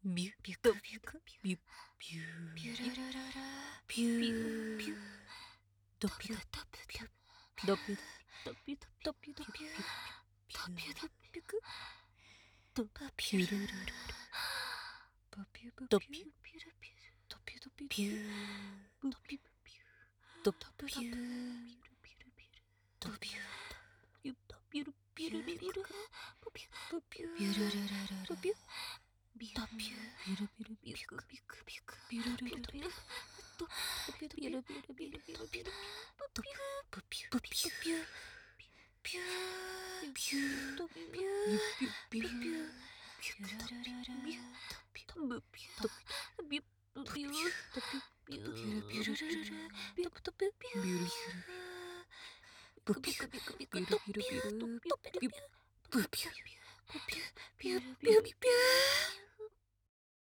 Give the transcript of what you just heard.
ビュビュとクビュクビュビュビュビュルルルルビュビュビュドピュドピュドピュドピュドピュドピュドピュドピュドピュクドパピピュルルルュルルルパピュパドピュピュピュルピュドピュドピュピュドピュピュドドピュピュドピュドピュルピュルピュルピュビュルルルルドピュビドピュュルビュルビュビュクビュクビュクビュルルルルドピュドピュドピュビュルビュルビュルビュルビュルドピュドピュドピュピュピュピュドピュビュビュピュピュビュピュルルルルビュドピュドピュ